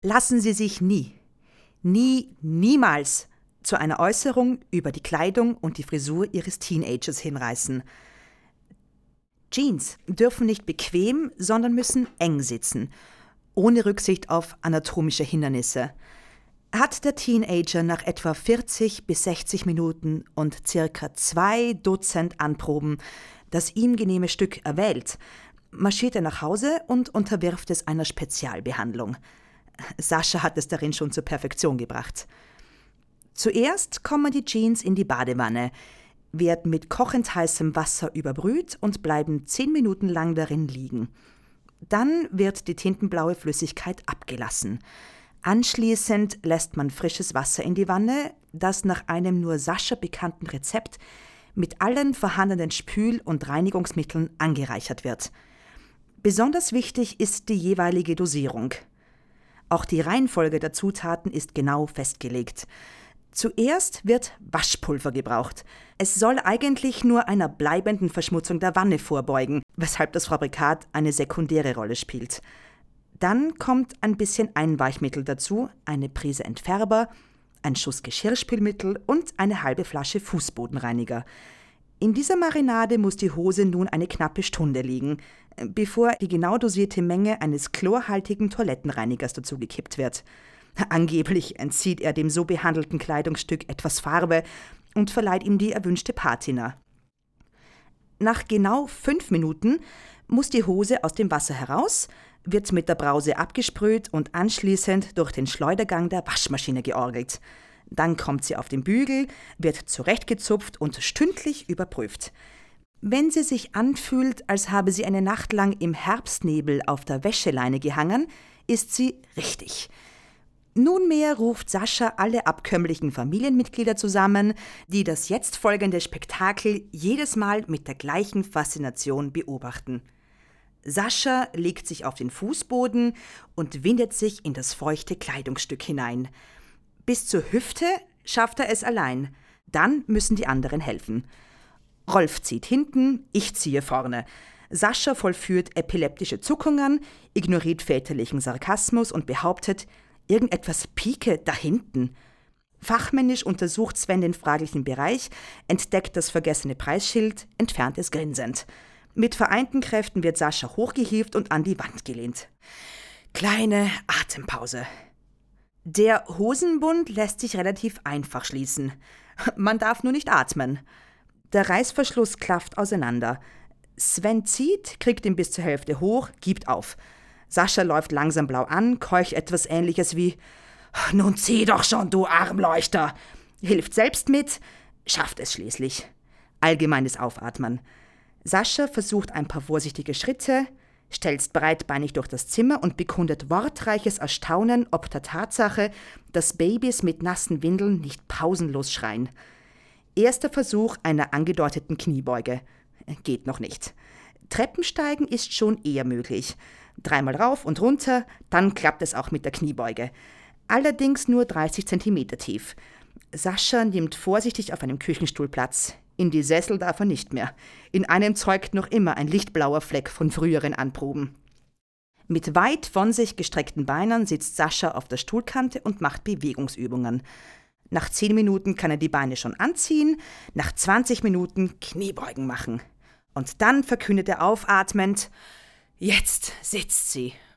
Lassen Sie sich niemals zu einer Äußerung über die Kleidung und die Frisur Ihres Teenagers hinreißen. Jeans dürfen nicht bequem, sondern müssen eng sitzen, ohne Rücksicht auf anatomische Hindernisse. Hat der Teenager nach etwa 40 bis 60 Minuten und circa 2 Dutzend Anproben das ihm genehme Stück erwählt, marschiert er nach Hause und unterwirft es einer Spezialbehandlung. Sascha hat es darin schon zur Perfektion gebracht. Zuerst kommen die Jeans in die Badewanne, werden mit kochend heißem Wasser überbrüht und bleiben 10 Minuten lang darin liegen. Dann wird die tintenblaue Flüssigkeit abgelassen. Anschließend lässt man frisches Wasser in die Wanne, das nach einem nur Sascha bekannten Rezept mit allen vorhandenen Spül- und Reinigungsmitteln angereichert wird. Besonders wichtig ist die jeweilige Dosierung. Auch die Reihenfolge der Zutaten ist genau festgelegt. Zuerst wird Waschpulver gebraucht. Es soll eigentlich nur einer bleibenden Verschmutzung der Wanne vorbeugen, weshalb das Fabrikat eine sekundäre Rolle spielt. Dann kommt ein bisschen Einweichmittel dazu, eine Prise Entfärber, ein Schuss Geschirrspülmittel und eine halbe Flasche Fußbodenreiniger. In dieser Marinade muss die Hose nun eine knappe Stunde liegen, bevor die genau dosierte Menge eines chlorhaltigen Toilettenreinigers dazugekippt wird. Angeblich entzieht er dem so behandelten Kleidungsstück etwas Farbe und verleiht ihm die erwünschte Patina. Nach genau 5 Minuten muss die Hose aus dem Wasser heraus, wird mit der Brause abgesprüht und anschließend durch den Schleudergang der Waschmaschine georgelt. Dann kommt sie auf den Bügel, wird zurechtgezupft und stündlich überprüft. Wenn sie sich anfühlt, als habe sie eine Nacht lang im Herbstnebel auf der Wäscheleine gehangen, ist sie richtig. Nunmehr ruft Sascha alle abkömmlichen Familienmitglieder zusammen, die das jetzt folgende Spektakel jedes Mal mit der gleichen Faszination beobachten. Sascha legt sich auf den Fußboden und windet sich in das feuchte Kleidungsstück hinein. Bis zur Hüfte schafft er es allein. Dann müssen die anderen helfen. Rolf zieht hinten, ich ziehe vorne. Sascha vollführt epileptische Zuckungen, ignoriert väterlichen Sarkasmus und behauptet, irgendetwas pieke da hinten. Fachmännisch untersucht Sven den fraglichen Bereich, entdeckt das vergessene Preisschild, entfernt es grinsend. Mit vereinten Kräften wird Sascha hochgehievt und an die Wand gelehnt. Kleine Atempause. Der Hosenbund lässt sich relativ einfach schließen. Man darf nur nicht atmen. Der Reißverschluss klafft auseinander. Sven zieht, kriegt ihn bis zur Hälfte hoch, gibt auf. Sascha läuft langsam blau an, keucht etwas Ähnliches wie »Nun zieh doch schon, du Armleuchter!« Hilft selbst mit, schafft es schließlich. Allgemeines Aufatmen. Sascha versucht ein paar vorsichtige Schritte, stelzt breitbeinig durch das Zimmer und bekundet wortreiches Erstaunen ob der Tatsache, dass Babys mit nassen Windeln nicht pausenlos schreien. Erster Versuch einer angedeuteten Kniebeuge. Geht noch nicht. Treppensteigen ist schon eher möglich. 3-mal rauf und runter, dann klappt es auch mit der Kniebeuge. Allerdings nur 30 Zentimeter tief. Sascha nimmt vorsichtig auf einem Küchenstuhl Platz. In die Sessel darf er nicht mehr. In einem zeugt noch immer ein lichtblauer Fleck von früheren Anproben. Mit weit von sich gestreckten Beinen sitzt Sascha auf der Stuhlkante und macht Bewegungsübungen. Nach 10 Minuten kann er die Beine schon anziehen, nach 20 Minuten Kniebeugen machen. Und dann verkündet er aufatmend, jetzt sitzt sie.